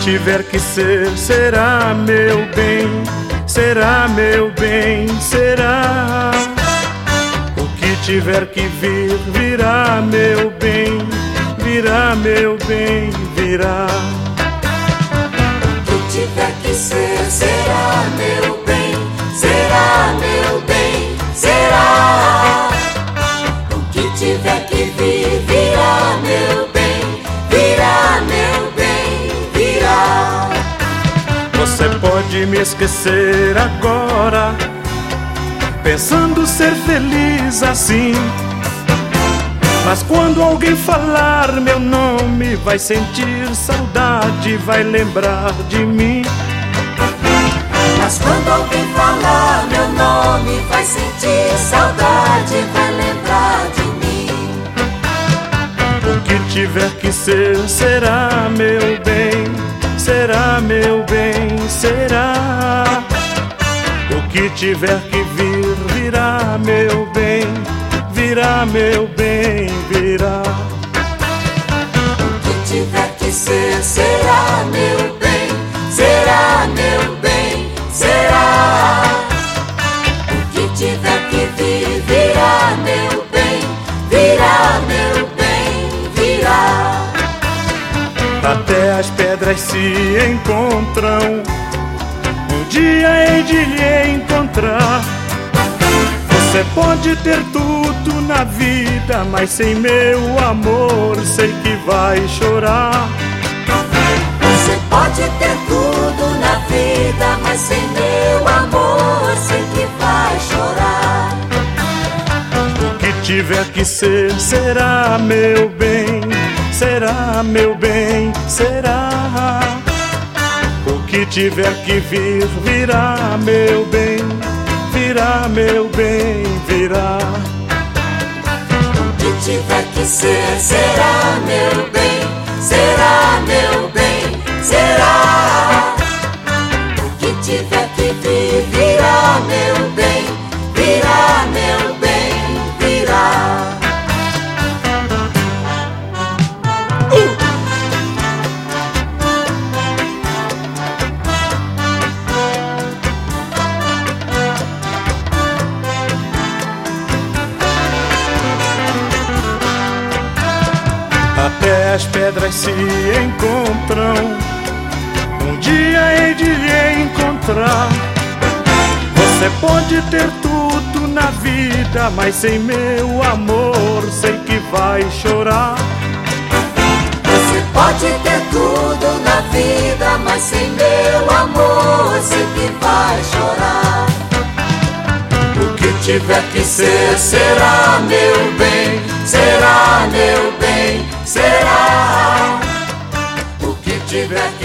tiver que ser, será meu bem, será meu bem, será. O que tiver que vir, virá meu bem, virá meu bem, virá. O que tiver que ser, será meu bem, será meu bem, será. O que tiver que vir, virá meu bem, virá meu bem, virá. Você pode me esquecer agora, pensando ser feliz assim, mas quando alguém falar meu nome, vai sentir saudade, vai lembrar de mim. Mas quando alguém falar meu nome, vai sentir saudade, vai lembrar de mim. O que tiver que ser, será meu bem, será meu bem, será. O que tiver que vir, virá meu bem, virá meu bem, virá. O que tiver que ser, será meu bem, será meu bem, será. O que tiver que vir, virá meu bem, virá meu bem, virá. Até as pedras se encontram, um dia hei de lhe encontrar. Você pode ter tudo na vida, mas sem meu amor sei que vai chorar. Você pode ter tudo na vida, mas sem meu amor sei que vai chorar. O que tiver que ser, será meu bem, será meu bem, será. O que tiver que vir, virá meu bem, virá meu bem, virá. O que tiver que ser, será meu bem, será meu bem, será. O que tiver que vir, virá meu bem, virá meu bem, virá. Até as pedras se encontram, um dia hei de lhe encontrar. Você pode ter tudo na vida, mas sem meu amor sei que vai chorar. Você pode ter tudo na vida, mas sem meu amor sei que vai chorar. O que tiver que ser, será meu bem, será meu bem, será. O que tiver que